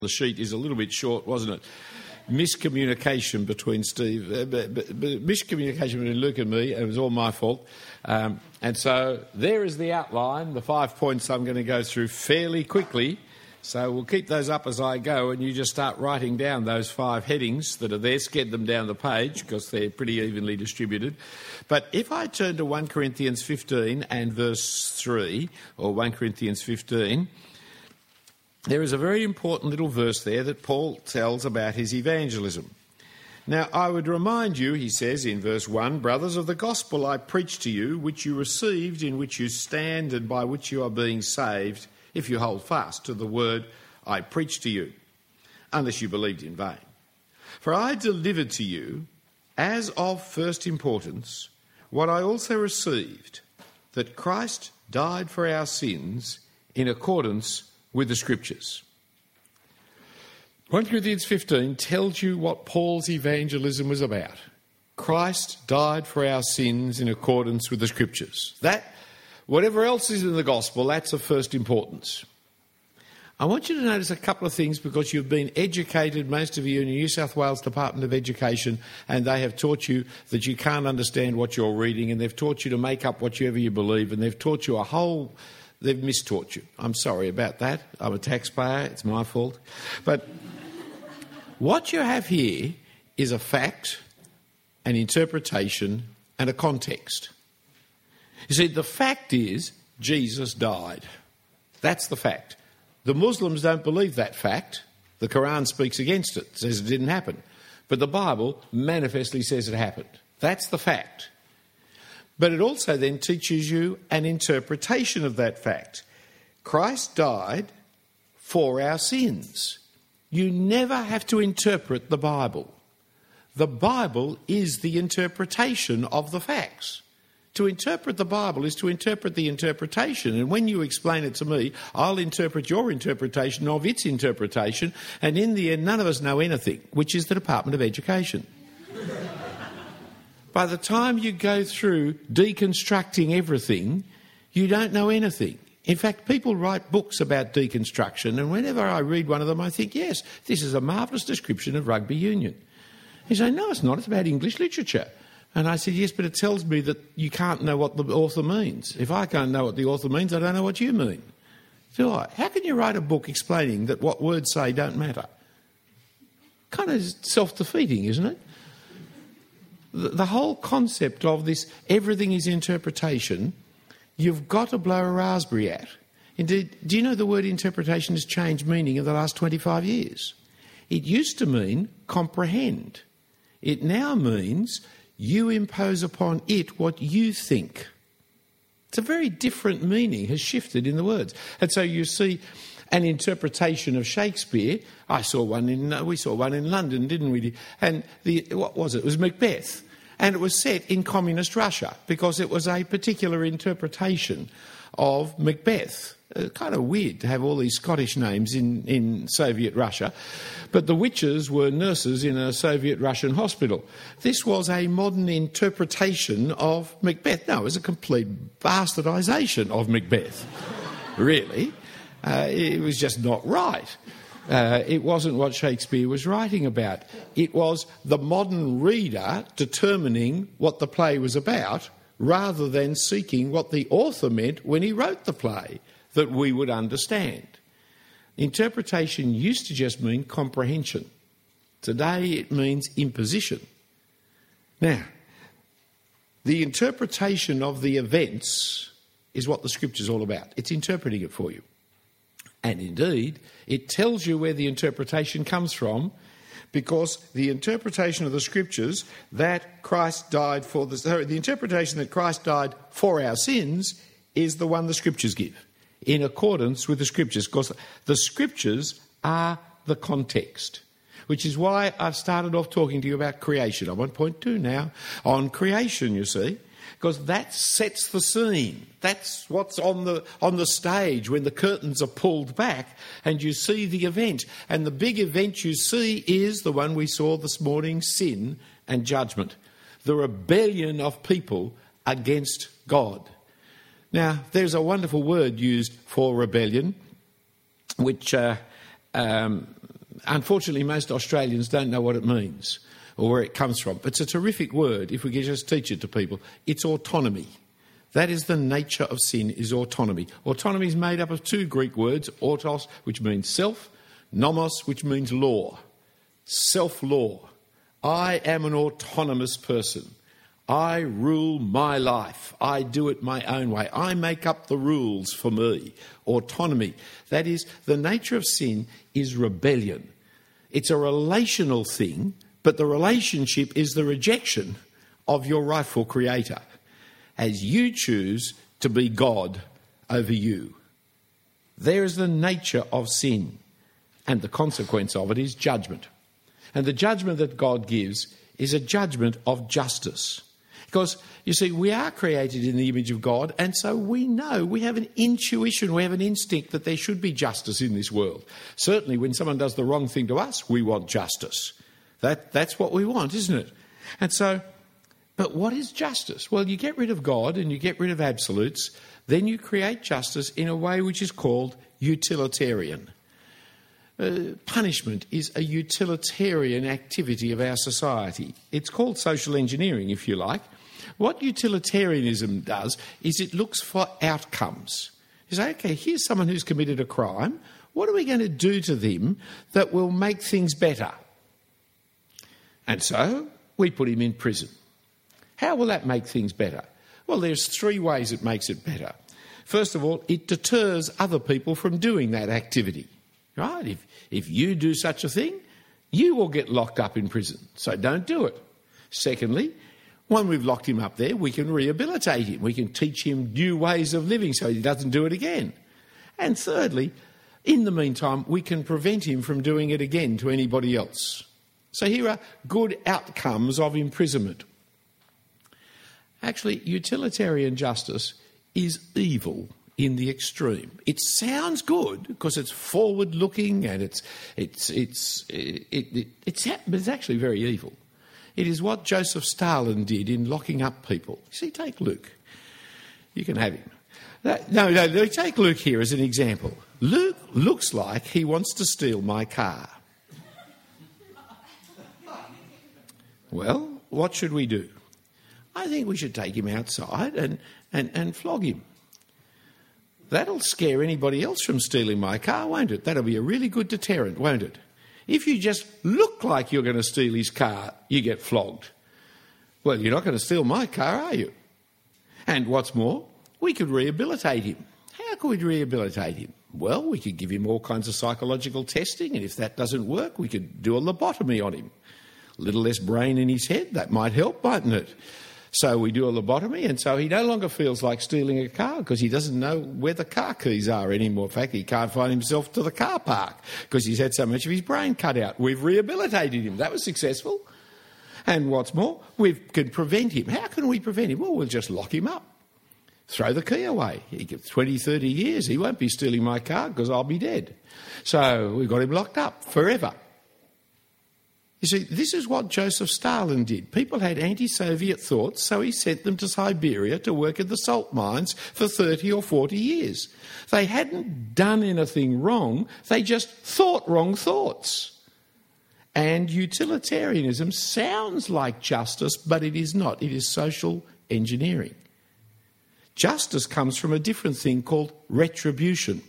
The sheet is a little bit short, wasn't it? Miscommunication between miscommunication between Luke and me, and it was all my fault. And so there is the outline, the 5 points I'm going to go through fairly quickly. So we'll keep those up as I go, and you just start writing down those 5 headings that are there, sked them down the page because they're pretty evenly distributed. But if I turn to 1 Corinthians 15 and verse 3, or 1 Corinthians 15, there is a very important little verse there that Paul tells about his evangelism. Now, I would remind you, he says in verse 1, "Brothers, of the gospel I preached to you, which you received, in which you stand, and by which you are being saved, if you hold fast to the word I preached to you, unless you believed in vain. For I delivered to you, as of first importance, what I also received, that Christ died for our sins in accordance with the Scriptures." 1 Corinthians 15 tells you what Paul's evangelism was about. Christ died for our sins in accordance with the Scriptures. That, whatever else is in the gospel, that's of first importance. I want you to notice a couple of things because you've been educated, most of you, in the New South Wales Department of Education, and they have taught you that you can't understand what you're reading, and they've taught you to make up whatever you believe, and they've taught you they've mistaught you. I'm sorry about that. I'm a taxpayer. It's my fault. But what you have here is a fact, an interpretation, and a context. You see, the fact is Jesus died. That's the fact. The Muslims don't believe that fact. The Quran speaks against it, says it didn't happen. But the Bible manifestly says it happened. That's the fact. But it also then teaches you an interpretation of that fact. Christ died for our sins. You never have to interpret the Bible. The Bible is the interpretation of the facts. To interpret the Bible is to interpret the interpretation. And when you explain it to me, I'll interpret your interpretation of its interpretation. And in the end, none of us know anything, which is the Department of Education. By the time you go through deconstructing everything, you don't know anything. In fact, people write books about deconstruction, and whenever I read one of them, I think, yes, this is a marvellous description of rugby union. He say, no, it's not, it's about English literature. And I said, yes, but it tells me that you can't know what the author means. If I can't know what the author means, I don't know what you mean. Do I? How can you write a book explaining that what words say don't matter? Kind of self-defeating, isn't it? The whole concept of this, everything is interpretation, you've got to blow a raspberry at. Indeed, do you know the word interpretation has changed meaning in the last 25 years? It used to mean comprehend. It now means you impose upon it what you think. It's a very different meaning has shifted in the words. And so you see an interpretation of Shakespeare. We saw one in London, didn't we? And what was it? It was Macbeth. And it was set in communist Russia because it was a particular interpretation of Macbeth. Kind of weird to have all these Scottish names in Soviet Russia. But the witches were nurses in a Soviet Russian hospital. This was a modern interpretation of Macbeth. No, it was a complete bastardisation of Macbeth, really. It was just not right. It wasn't what Shakespeare was writing about. It was the modern reader determining what the play was about rather than seeking what the author meant when he wrote the play that we would understand. Interpretation used to just mean comprehension. Today it means imposition. Now, the interpretation of the events is what the Scripture's all about. It's interpreting it for you. And indeed, it tells you where the interpretation comes from, because the interpretation of the Scriptures that Christ died for the interpretation that Christ died for our sins is the one the Scriptures give, in accordance with the Scriptures, because the Scriptures are the context, which is why I've started off talking to you about creation. I'm on point 2 now, on creation, you see, because that sets the scene. That's what's on the stage when the curtains are pulled back and you see the event. And the big event you see is the one we saw this morning, sin and judgment. The rebellion of people against God. Now, there's a wonderful word used for rebellion, which Unfortunately, most Australians don't know what it means or where it comes from. It's a terrific word if we could just teach it to people. It's autonomy. That is the nature of sin, is autonomy. Autonomy is made up of two Greek words, autos, which means self, nomos, which means law. Self-law. I am an autonomous person. I rule my life. I do it my own way. I make up the rules for me. Autonomy. That is, the nature of sin is rebellion. It's a relational thing, but the relationship is the rejection of your rightful creator as you choose to be God over you. There is the nature of sin, and the consequence of it is judgment. And the judgment that God gives is a judgment of justice. Because, you see, we are created in the image of God, and so we know, we have an intuition, we have an instinct that there should be justice in this world. Certainly when someone does the wrong thing to us, we want justice. That's what we want, isn't it? And so, but what is justice? Well, you get rid of God and you get rid of absolutes, then you create justice in a way which is called utilitarian. Punishment is a utilitarian activity of our society. It's called social engineering, if you like. What utilitarianism does is it looks for outcomes. You say, OK, here's someone who's committed a crime. What are we going to do to them that will make things better? And so we put him in prison. How will that make things better? Well, there's three ways it makes it better. First of all, it deters other people from doing that activity. Right? If you do such a thing, you will get locked up in prison. So don't do it. Secondly, when we've locked him up there, we can rehabilitate him. We can teach him new ways of living so he doesn't do it again. And thirdly, in the meantime, we can prevent him from doing it again to anybody else. So here are good outcomes of imprisonment. Actually, utilitarian justice is evil in the extreme. It sounds good because it's forward-looking and it's actually very evil. It is what Joseph Stalin did in locking up people. You see, take Luke. You can have him. No, take Luke here as an example. Luke looks like he wants to steal my car. Well, what should we do? I think we should take him outside and flog him. That'll scare anybody else from stealing my car, won't it? That'll be a really good deterrent, won't it? If you just look like you're going to steal his car, you get flogged. Well, you're not going to steal my car, are you? And what's more, we could rehabilitate him. How could we rehabilitate him? Well, we could give him all kinds of psychological testing, and if that doesn't work, we could do a lobotomy on him. A little less brain in his head, that might help, mightn't it? So we do a lobotomy, and so he no longer feels like stealing a car because he doesn't know where the car keys are anymore. In fact, he can't find himself to the car park because he's had so much of his brain cut out. We've rehabilitated him. That was successful. And what's more, we can prevent him. How can we prevent him? Well, we'll just lock him up. Throw the key away. He gets 20, 30 years. He won't be stealing my car because I'll be dead. So we've got him locked up forever. You see, this is what Joseph Stalin did. People had anti-Soviet thoughts, so he sent them to Siberia to work in the salt mines for 30 or 40 years. They hadn't done anything wrong, they just thought wrong thoughts. And utilitarianism sounds like justice, but it is not. It is social engineering. Justice comes from a different thing called retribution.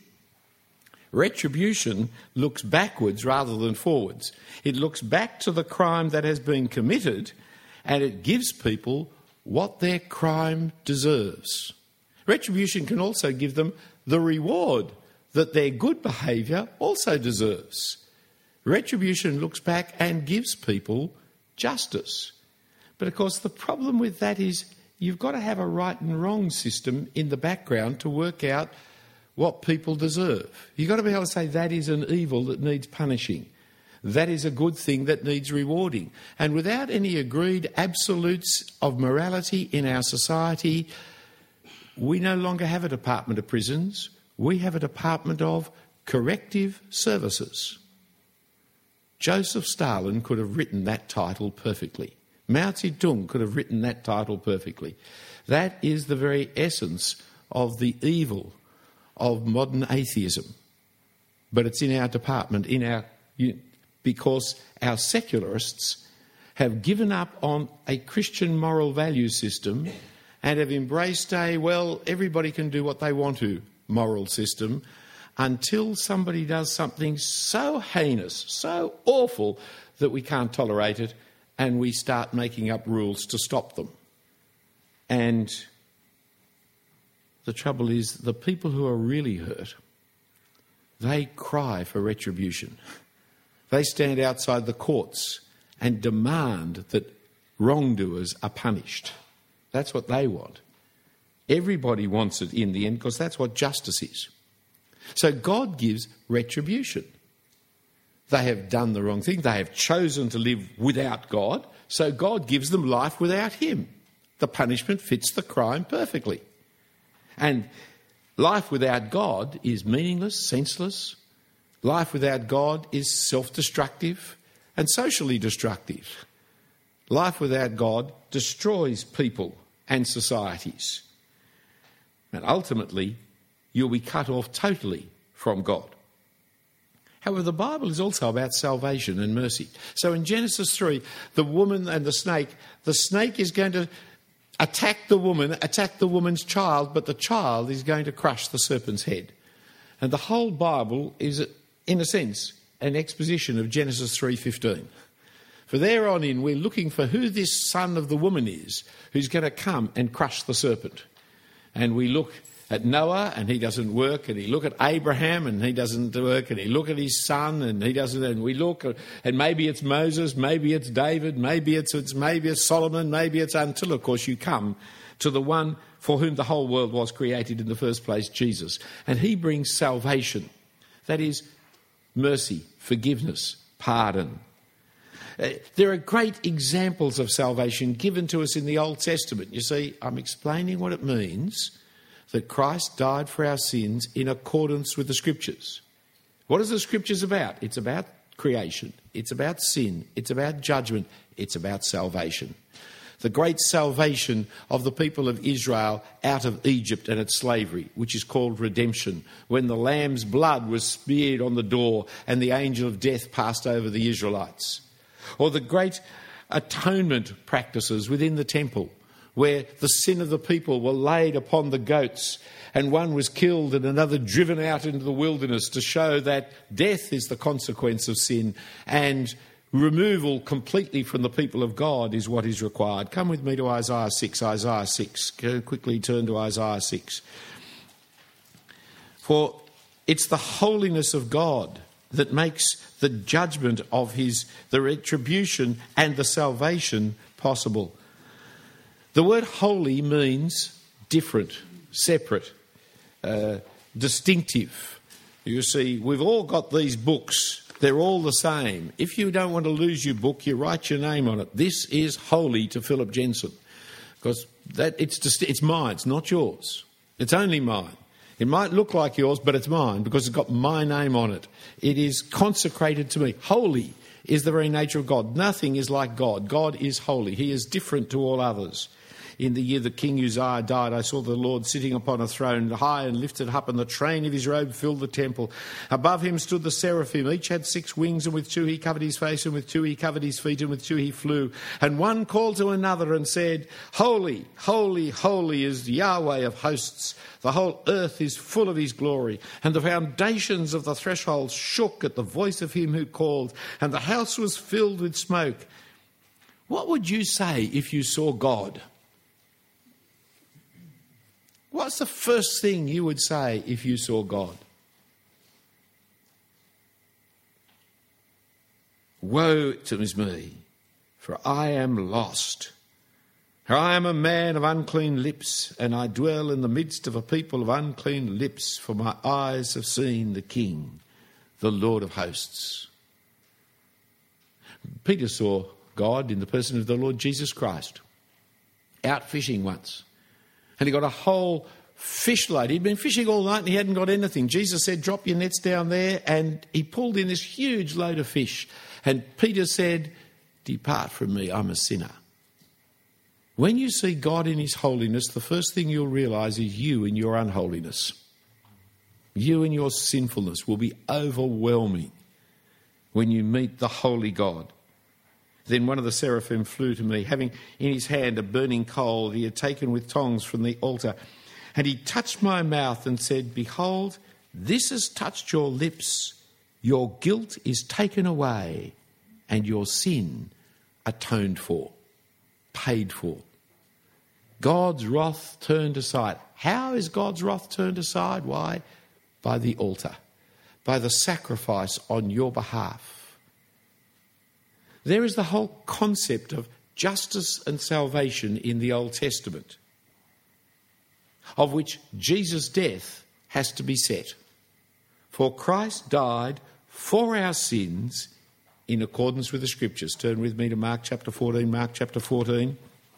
Retribution looks backwards rather than forwards. It looks back to the crime that has been committed and it gives people what their crime deserves. Retribution can also give them the reward that their good behaviour also deserves. Retribution looks back and gives people justice. But of course the problem with that is you've got to have a right and wrong system in the background to work out what people deserve. You've got to be able to say that is an evil that needs punishing. That is a good thing that needs rewarding. And without any agreed absolutes of morality in our society, we no longer have a Department of Prisons. We have a Department of Corrective Services. Joseph Stalin could have written that title perfectly. Mao Zedong could have written that title perfectly. That is the very essence of the evil of modern atheism. But it's in our department, in our because our secularists have given up on a Christian moral value system and have embraced everybody can do what they want to moral system until somebody does something so heinous, so awful, that we can't tolerate it and we start making up rules to stop them. And the trouble is, the people who are really hurt, they cry for retribution. They stand outside the courts and demand that wrongdoers are punished. That's what they want. Everybody wants it in the end because that's what justice is. So God gives retribution. They have done the wrong thing. They have chosen to live without God, so God gives them life without him. The punishment fits the crime perfectly. And life without God is meaningless, senseless. Life without God is self-destructive and socially destructive. Life without God destroys people and societies. And ultimately, you'll be cut off totally from God. However, the Bible is also about salvation and mercy. So in Genesis 3, the woman and the snake is going to attack the woman's child, but the child is going to crush the serpent's head. And the whole Bible is, in a sense, an exposition of Genesis 3:15. For there on in, we're looking for who this son of the woman is who's going to come and crush the serpent. And we look at Noah and he doesn't work, and he look at Abraham and he doesn't work, and he look at his son and he doesn't, and we look at, and maybe it's Moses, maybe it's David, maybe it's Solomon, maybe it's, until of course you come to the one for whom the whole world was created in the first place, Jesus. And he brings salvation. That is mercy, forgiveness, pardon. There are great examples of salvation given to us in the Old Testament. You see, I'm explaining what it means that Christ died for our sins in accordance with the Scriptures. What is the Scriptures about? It's about creation. It's about sin. It's about judgment. It's about salvation. The great salvation of the people of Israel out of Egypt and its slavery, which is called redemption, when the lamb's blood was smeared on the door and the angel of death passed over the Israelites. Or the great atonement practices within the temple, where the sin of the people were laid upon the goats and one was killed and another driven out into the wilderness to show that death is the consequence of sin and removal completely from the people of God is what is required. Come with me to Isaiah 6. Isaiah 6. Go quickly turn to Isaiah 6. For it's the holiness of God that makes the judgment of the retribution and the salvation possible. The word holy means different, separate, distinctive. You see, we've all got these books. They're all the same. If you don't want to lose your book, you write your name on it. This is holy to Philip Jensen. Because it's mine, it's not yours. It's only mine. It might look like yours, but it's mine because it's got my name on it. It is consecrated to me. Holy is the very nature of God. Nothing is like God. God is holy. He is different to all others. In the year that King Uzziah died, I saw the Lord sitting upon a throne, high and lifted up, and the train of his robe filled the temple. Above him stood the seraphim. Each had 6 wings, and with 2 he covered his face, and with 2 he covered his feet, and with 2 he flew. And one called to another and said, Holy, holy, holy is Yahweh of hosts. The whole earth is full of his glory. And the foundations of the threshold shook at the voice of him who called, and the house was filled with smoke. What would you say if you saw God? What's the first thing you would say if you saw God? Woe to me, for I am lost. For I am a man of unclean lips, and I dwell in the midst of a people of unclean lips, for my eyes have seen the King, the Lord of hosts. Peter saw God in the person of the Lord Jesus Christ, out fishing once. And he got a whole fish load. He'd been fishing all night and he hadn't got anything. Jesus said, drop your nets down there. And he pulled in this huge load of fish. And Peter said, depart from me, I'm a sinner. When you see God in his holiness, the first thing you'll realise is you in your unholiness. You and your sinfulness will be overwhelming. when you meet the holy God. Then one of the seraphim flew to me, having in his hand a burning coal he had taken with tongs from the altar. And he touched my mouth and said, "Behold, this has touched your lips. Your guilt is taken away and your sin atoned for," paid for. God's wrath turned aside. How is God's wrath turned aside? Why? By the altar, by the sacrifice on your behalf. There is the whole concept of justice and salvation in the Old Testament, of which Jesus' death has to be set. For Christ died for our sins in accordance with the Scriptures. Turn with me to Mark chapter 14. Mark chapter 14.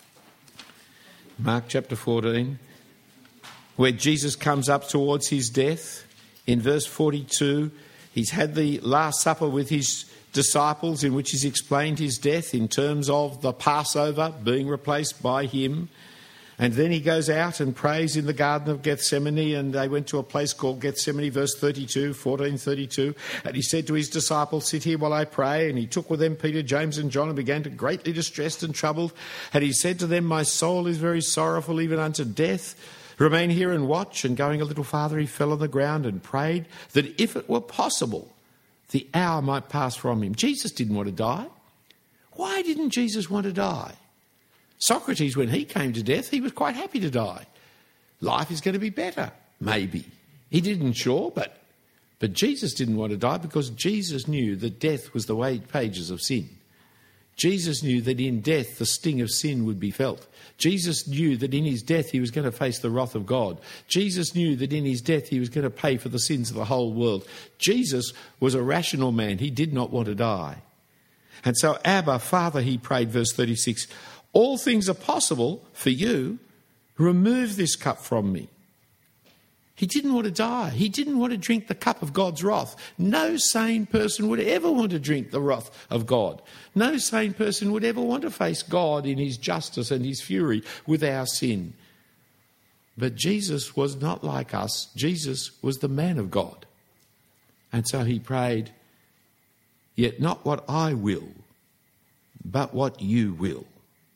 Mark chapter 14, where Jesus comes up towards his death. In verse 42, he's had the Last Supper with his disciples in which he's explained his death in terms of the Passover being replaced by him. And then he goes out and prays in the Garden of Gethsemane, and they went to a place called Gethsemane, verse 32, 14:32. And he said to his disciples, "Sit here while I pray." And he took with them Peter, James and John and began to greatly distressed and troubled. And he said to them, "My soul is very sorrowful, even unto death. Remain here and watch." And going a little farther, he fell on the ground and prayed that if it were possible, the hour might pass from him. Jesus didn't want to die. Why didn't Jesus want to die? Socrates, when he came to death, he was quite happy to die. Life is going to be better, maybe. He didn't sure, but Jesus didn't want to die because Jesus knew that death was the wages of sin. Jesus knew that in death the sting of sin would be felt. Jesus knew that in his death he was going to face the wrath of God. Jesus knew that in his death he was going to pay for the sins of the whole world. Jesus was a rational man. He did not want to die. And so, Abba, Father, he prayed, verse 36, "All things are possible for you. Remove this cup from me." He didn't want to die. He didn't want to drink the cup of God's wrath. No sane person would ever want to drink the wrath of God. No sane person would ever want to face God in his justice and his fury with our sin. But Jesus was not like us. Jesus was the man of God. And so he prayed, "Yet not what I will, but what you will."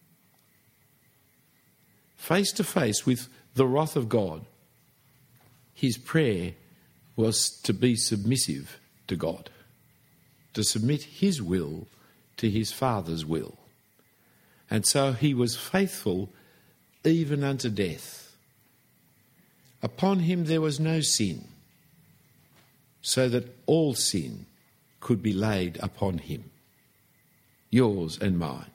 Face to face with the wrath of God, his prayer was to be submissive to God, to submit his will to his Father's will. And so he was faithful even unto death. Upon him there was no sin, so that all sin could be laid upon him, yours and mine.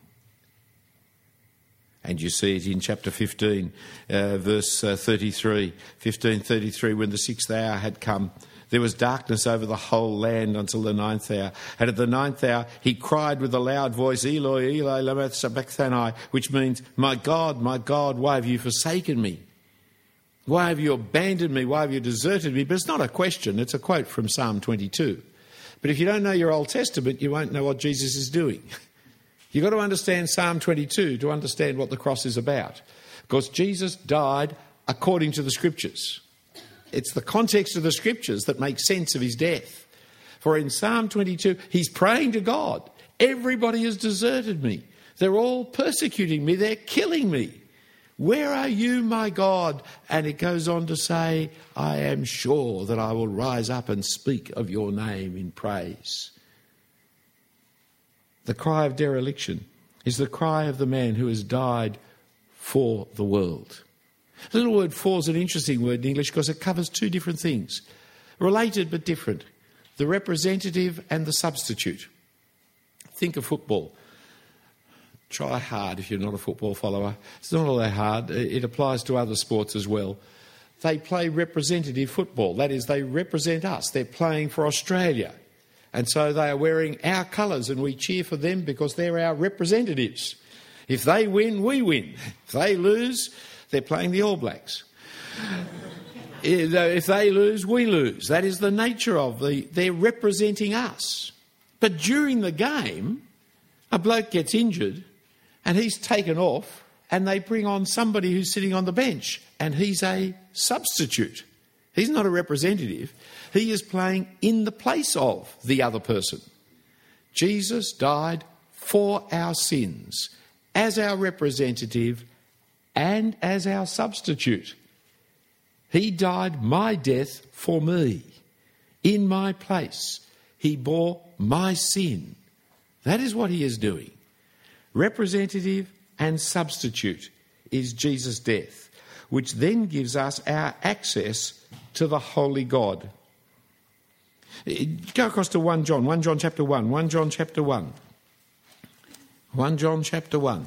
And you see it in chapter 15, verse 33, 15:33, when the 6th hour had come, there was darkness over the whole land until the 9th hour. And at the 9th hour, he cried with a loud voice, "Eloi, Eloi, lama sabachthani," which means, my God, why have you forsaken me? Why have you abandoned me? Why have you deserted me?" But it's not a question, it's a quote from Psalm 22. But if you don't know your Old Testament, you won't know what Jesus is doing. You've got to understand Psalm 22 to understand what the cross is about. Because Jesus died according to the Scriptures. It's the context of the Scriptures that makes sense of his death. For in Psalm 22, he's praying to God. Everybody has deserted me. They're all persecuting me. They're killing me. Where are you, my God? And it goes on to say, I am sure that I will rise up and speak of your name in praise. The cry of dereliction is the cry of the man who has died for the world. The little word "for" is an interesting word in English because it covers two different things, related but different: the representative and the substitute. Think of football. Try hard if you're not a football follower. It's not all that hard. It applies to other sports as well. They play representative football. That is, they represent us. They're playing for Australia. And so they are wearing our colours and we cheer for them because they're our representatives. If they win, we win. If they lose, they're playing the All Blacks. If they lose, we lose. That is the nature of they're representing us. But during the game, a bloke gets injured and he's taken off and they bring on somebody who's sitting on the bench and he's a substitute. He's not a representative. He is playing in the place of the other person. Jesus died for our sins as our representative and as our substitute. He died my death for me, in my place. He bore my sin. That is what he is doing. Representative and substitute is Jesus' death, which then gives us our access to the Holy God. Go across to 1 John chapter 1, 1 John chapter 1. 1 John chapter 1.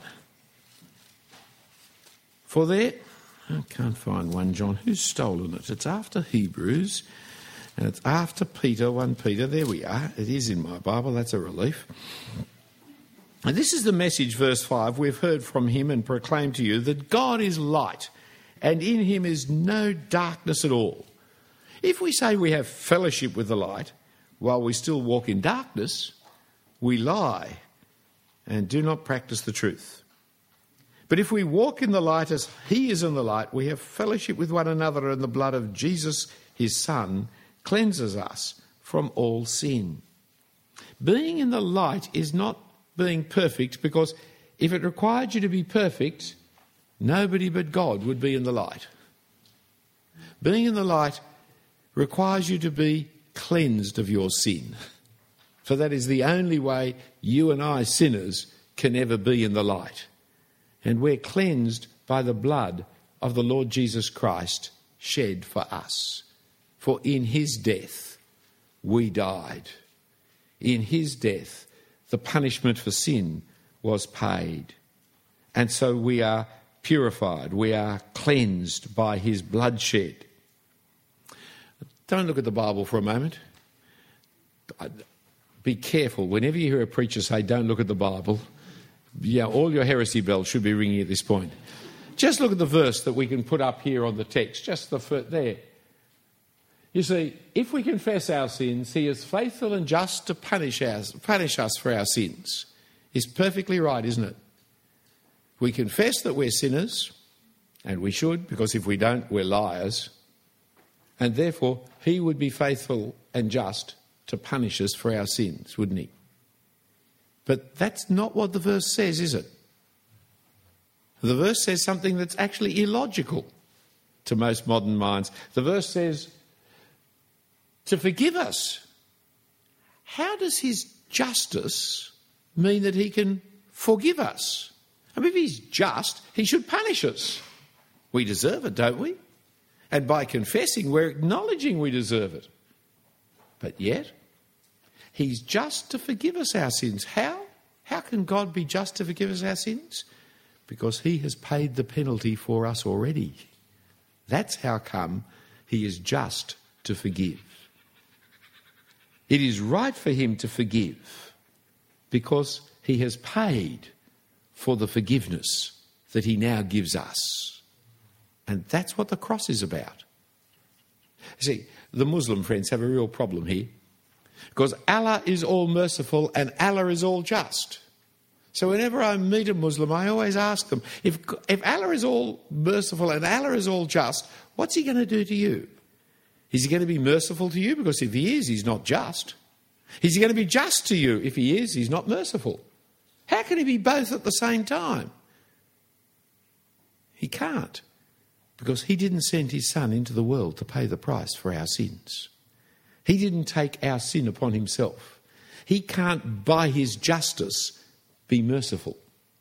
For there, I can't find 1 John. Who's stolen it? It's after Hebrews and it's after Peter, 1 Peter. There we are. It is in my Bible. That's a relief. And this is the message, verse 5. We've heard from him and proclaimed to you that God is light and in him is no darkness at all. If we say we have fellowship with the light while we still walk in darkness, we lie and do not practice the truth. But if we walk in the light as he is in the light, we have fellowship with one another, and the blood of Jesus, his Son, cleanses us from all sin. Being in the light is not being perfect, because if it required you to be perfect, nobody but God would be in the light. Being in the light requires you to be cleansed of your sin. For that is the only way you and I, sinners, can ever be in the light. And we're cleansed by the blood of the Lord Jesus Christ shed for us. For in his death we died. In his death the punishment for sin was paid. And so we are purified, we are cleansed by his bloodshed. Don't look at the Bible for a moment. Be careful. Whenever you hear a preacher say, don't look at the Bible, all your heresy bells should be ringing at this point. Just look at the verse that we can put up here on the text, just there. You see, if we confess our sins, he is faithful and just to punish us for our sins. It's perfectly right, isn't it? We confess that we're sinners, and we should, because if we don't, we're liars. And therefore, he would be faithful and just to punish us for our sins, wouldn't he? But that's not what the verse says, is it? The verse says something that's actually illogical to most modern minds. The verse says, to forgive us. How does his justice mean that he can forgive us? I mean, if he's just, he should punish us. We deserve it, don't we? And by confessing, we're acknowledging we deserve it. But yet, he's just to forgive us our sins. How? How can God be just to forgive us our sins? Because he has paid the penalty for us already. That's how come he is just to forgive. It is right for him to forgive because he has paid for the forgiveness that he now gives us. And that's what the cross is about. See, the Muslim friends have a real problem here, because Allah is all merciful and Allah is all just. So whenever I meet a Muslim, I always ask them, if Allah is all merciful and Allah is all just, what's he going to do to you? Is he going to be merciful to you? Because if he is, he's not just. Is he going to be just to you? If he is, he's not merciful. How can he be both at the same time? He can't. Because he didn't send his Son into the world to pay the price for our sins. He didn't take our sin upon himself. He can't, by his justice, be merciful.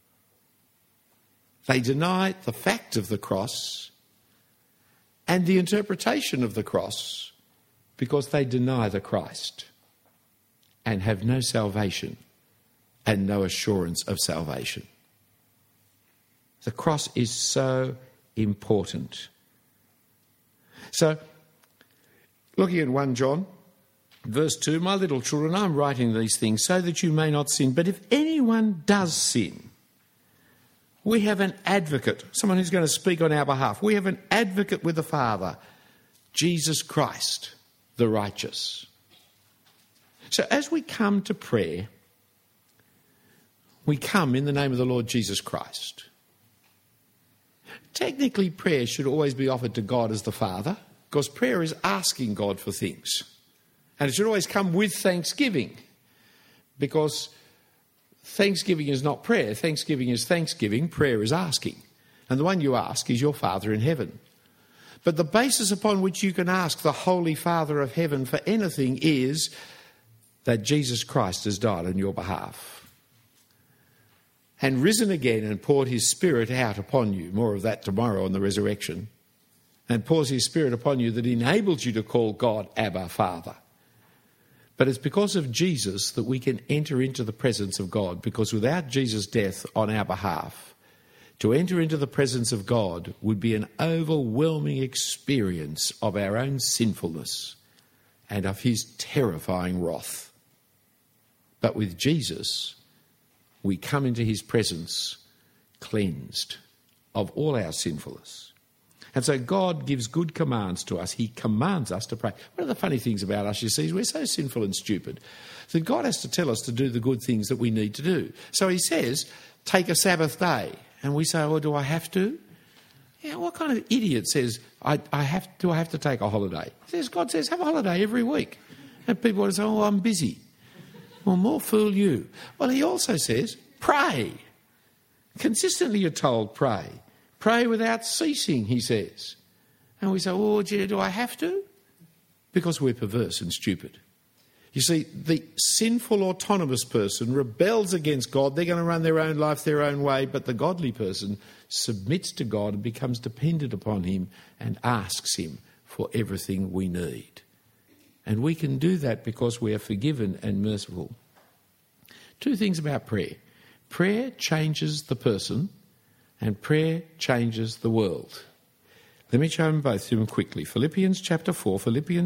They deny the fact of the cross and the interpretation of the cross because they deny the Christ and have no salvation and no assurance of salvation. The cross is so important. So, looking at 1 John, verse 2, my little children, I'm writing these things so that you may not sin. But if anyone does sin, we have an advocate, someone who's going to speak on our behalf. We have an advocate with the Father, Jesus Christ, the righteous. So as we come to prayer, we come in the name of the Lord Jesus Christ. Technically, prayer should always be offered to God as the Father, because prayer is asking God for things. And it should always come with thanksgiving. because thanksgiving is not prayer. Thanksgiving is thanksgiving. Prayer is asking. And the one you ask is your Father in heaven. But the basis upon which you can ask the Holy Father of heaven for anything is that Jesus Christ has died on your behalf and risen again and poured his Spirit out upon you. More of that tomorrow on the resurrection. And pours his Spirit upon you that enables you to call God Abba, Father. But it's because of Jesus that we can enter into the presence of God, because without Jesus' death on our behalf, to enter into the presence of God would be an overwhelming experience of our own sinfulness and of his terrifying wrath. But with Jesus, we come into his presence cleansed of all our sinfulness. And so God gives good commands to us. He commands us to pray. One of the funny things about us, you see, is we're so sinful and stupid that God has to tell us to do the good things that we need to do. So he says, take a Sabbath day. And we say, oh, do I have to? Yeah, what kind of idiot says, do I have to take a holiday? God says, have a holiday every week. And people want to say, oh, I'm busy. Well, more fool you. Well, he also says, pray. Consistently you're told, pray. Pray without ceasing, he says. And we say, oh, do I have to? Because we're perverse and stupid. You see, the sinful autonomous person rebels against God. They're going to run their own life their own way. But the godly person submits to God and becomes dependent upon him and asks him for everything we need. And we can do that because we are forgiven and merciful. Two things about prayer. Prayer changes the person and prayer changes the world. Let me show them both to them quickly. Philippians chapter 4.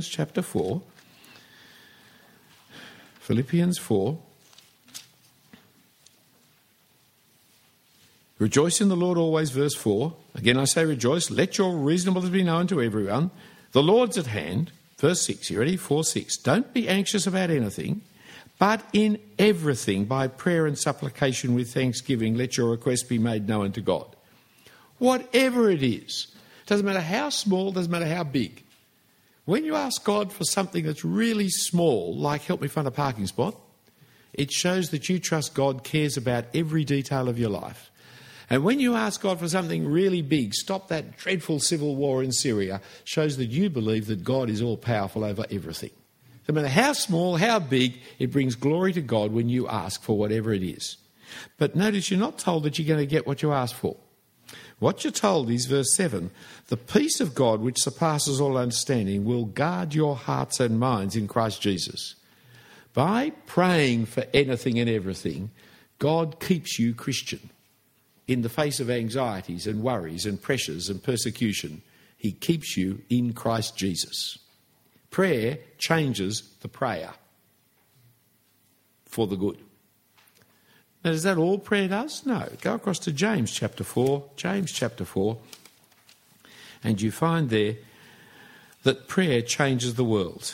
Rejoice in the Lord always, verse 4. Again I say rejoice. Let your reasonableness be known to everyone. The Lord's at hand. Verse 6, you ready? 4:6. Don't be anxious about anything, but in everything, by prayer and supplication with thanksgiving, let your requests be made known to God. Whatever it is, doesn't matter how small, doesn't matter how big. When you ask God for something that's really small, like help me find a parking spot, it shows that you trust God cares about every detail of your life. And when you ask God for something really big, stop that dreadful civil war in Syria, shows that you believe that God is all powerful over everything. No matter how small, how big, it brings glory to God when you ask for whatever it is. But notice you're not told that you're going to get what you ask for. What you're told is, verse 7, the peace of God which surpasses all understanding will guard your hearts and minds in Christ Jesus. By praying for anything and everything, God keeps you Christian. In the face of anxieties and worries and pressures and persecution, he keeps you in Christ Jesus. Prayer changes the prayer for the good. Now, is that all prayer does? No. Go across to James chapter 4. James chapter 4. And you find there that prayer changes the world.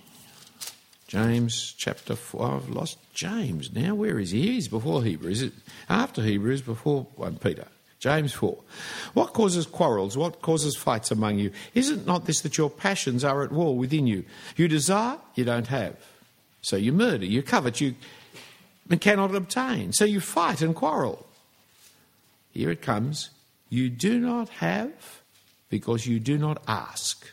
James chapter 4. I've lost James now. Where is he? He's before Hebrews. Is it after Hebrews, before 1 Peter? James 4. What causes quarrels? What causes fights among you? Is it not this, that your passions are at war within you? You desire, you don't have. So you murder, you covet, you cannot obtain. So you fight and quarrel. Here it comes. You do not have because you do not ask.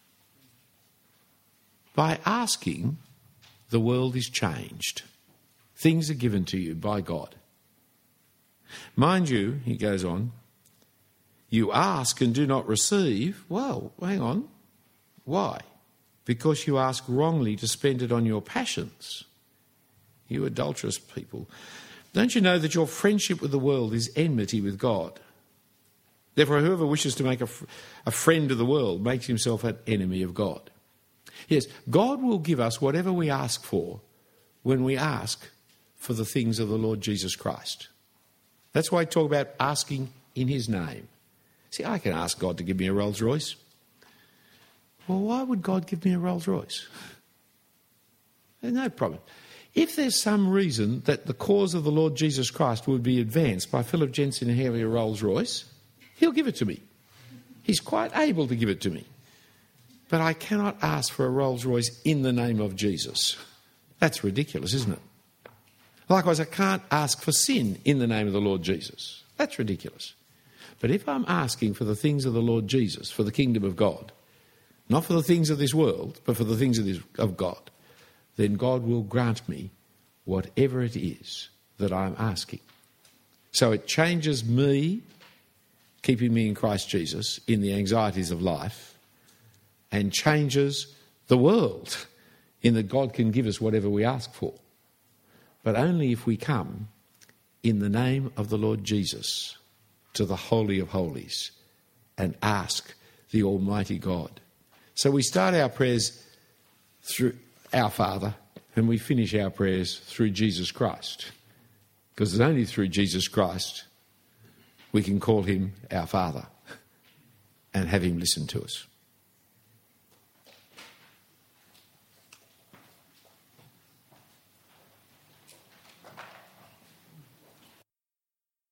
By asking, the world is changed. Things are given to you by God. Mind you, he goes on, you ask and do not receive. Well, hang on. Why? Because you ask wrongly to spend it on your passions. You adulterous people. Don't you know that your friendship with the world is enmity with God? Therefore, whoever wishes to make a friend of the world makes himself an enemy of God. Yes, God will give us whatever we ask for when we ask for the things of the Lord Jesus Christ. That's why I talk about asking in his name. See, I can ask God to give me a Rolls Royce. Well, why would God give me a Rolls Royce? There's no problem. If there's some reason that the cause of the Lord Jesus Christ would be advanced by Philip Jensen having a Rolls Royce, he'll give it to me. He's quite able to give it to me. But I cannot ask for a Rolls Royce in the name of Jesus. That's ridiculous, isn't it? Likewise, I can't ask for sin in the name of the Lord Jesus. That's ridiculous. But if I'm asking for the things of the Lord Jesus, for the kingdom of God, not for the things of this world, but for the things of God, then God will grant me whatever it is that I'm asking. So it changes me, keeping me in Christ Jesus, in the anxieties of life, and changes the world in that God can give us whatever we ask for. But only if we come in the name of the Lord Jesus to the Holy of Holies and ask the Almighty God. So we start our prayers through our Father and we finish our prayers through Jesus Christ. Because it's only through Jesus Christ we can call him our Father and have him listen to us.